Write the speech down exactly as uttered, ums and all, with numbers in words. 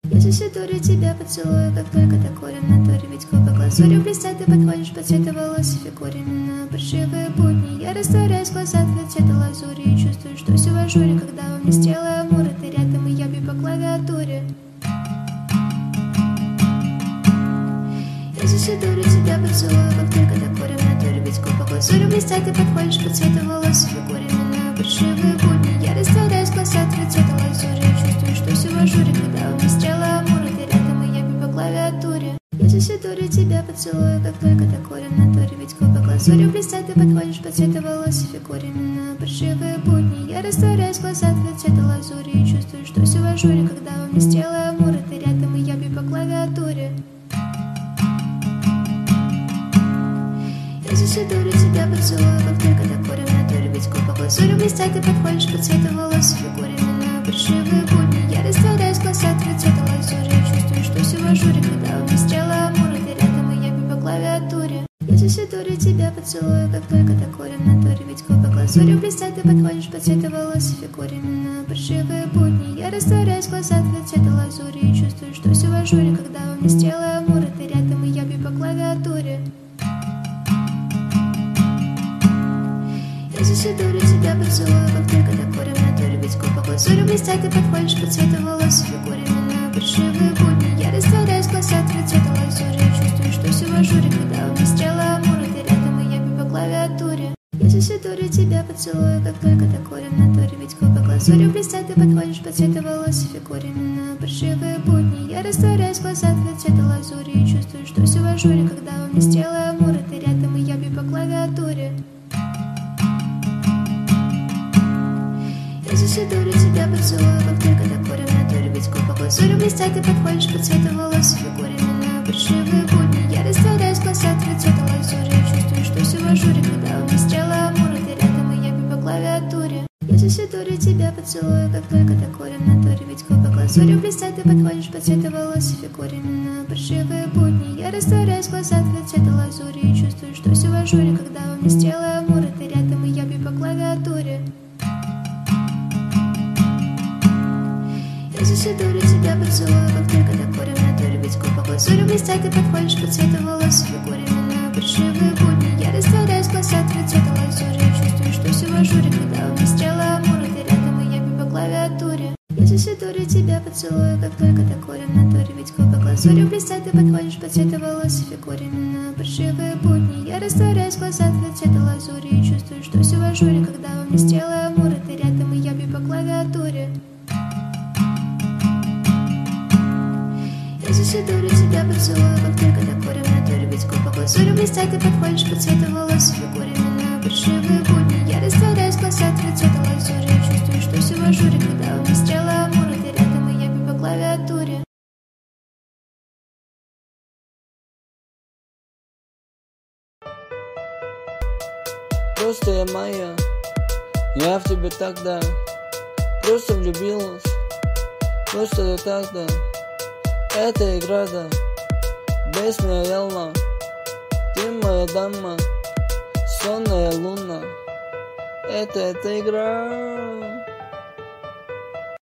Я засидурю тебя поцелую, как только ты курим на туре. Ведь кубок лазурью блестят, ты подходишь под цвета волос и фигуре. На паршивые будни я растворяюсь в глаза твои цвета лазури. И чувствую, что все в ажуре, когда во мне стрелы амуры. Ты рядом, и я бью по клавиатуре. Я засидурю тебя поцелую, как только ты курим на туре. Ведь кубок лазурью блестят, ты подходишь под цвета волос и фигуре. На паршивые будни я растворяюсь в глаза твои цвета лазури. И чувствую, что все в ажуре, когда во мне стрелы амуры. Ты рядом, и я бью по клавиатуре. Я засидурю тебя поцелую, как только ты курим на туре. Ведь кубок лазурью блестят, ты подходишь под цвета волос и фигуре. На паршивые будни я растворяюсь в глаза твои цвета лазури. И чувствую, что все в ажуре, когда во мне стрелы амуры. Ты рядом, и я бью по клавиатуре. Я засидурю тебя поцелую, как только ты курим на туре. Ведь кубок лазурью блестят, ты подходишь под цвета волос и фигуре. На паршивые будни я растворяюсь в глаза твои цвета лазури. И чувствую, что все в ажуре, когда во мне стрелы амуры. Ты рядом, и я бью по клавиатуре. Я засидурю тебя поцелую, как только ты курим на туре. Ведь кубок лазурью блестят, ты подходишь под цвета волос и фигуре. На паршивые будни я растворяюсь в глаза твои цвета лазури. И чувствую, что все в ажуре, когда во мне стрелы амуры. Ты рядом, и я бью по клавиатуре. Я засидурю тебя поцелую, как только ты курим на туре. Ведь кубок лазурью блестят, ты подходишь под цвета волос и фигуре. На паршивые будни я растворяюсь в глаза твои цвета лазури. И чувствую, что все в ажуре, когда во мне стрелы амуры. Ты рядом, и я бью по клавиатуре. Я засидурю тебя поцелую, как только ты курим на туре. Ведь кубок лазурью блестят, ты подходишь под цвета волос и фигуре. На паршивые будни я растворяюсь в глаза твои цвета лазури. И чувствую, что все в ажуре, когда во мне стрелы амуры. Ты рядом, и я бью по клавиатуре. Я засидурю тебя поцелую, как только ты курим на туре. Ведь кубок лазурью блестят, ты подходишь под цвета волос и фигуре. На паршивые будни я растворяюсь в глаза твои цвета лазури. И чувствую, что все в ажуре, когда во мне стрелы амуры. Ты рядом, и я бью по клавиатуре. Я засидурю тебя поцелую, как только ты курим на туре. Ведь кубок лазурью блестят, ты подходишь под цвета волос и фигуре. На паршивые будни я растворяюсь в глаза твои цвета лазури. И чувствую, что все в ажуре, когда во мне стрелы амуры. Ты рядом, и я бью по клавиатуре. Я засидурю тебя поцелую, как только ты курим на туре. Ведь кубок лазурью блестят, ты подходишь под цвета волос и фигуре. На паршивые будни я растворяюсь в глаза твои цвета лазури. И чувствую, что все в ажуре, когда во мне стрелы амуры. Ты рядом, и я бью по клавиатуре. Я засидурю тебя поцелую, как только ты курим на туре. Ведь кубок лазурью блестят, ты подходишь под цвета волос и фигуре. На паршивые будни я растворяюсь в глаза твои цвета лазури. И чувствую, что все в ажуре, когда во мне стрелы амуры. Ты рядом, и я бью по клавиатуре. Я засидурю тебя поцелую, как только ты курим на туре. Ведь кубок лазурью блестят, ты подходишь под цвета волос и фигуре. На паршивые будни я растворяюсь в глаза твои цвета лазури. И чувствую, что все в ажуре, когда во мне стрелы амуры. Ты рядом, и я бью по клавиатуре. Просто я моя, я в тебя тогда просто влюбилась. Просто ты тогда. Это игра, да, без меня ялма. Ты моя дама, сонная луна. Это эта игра.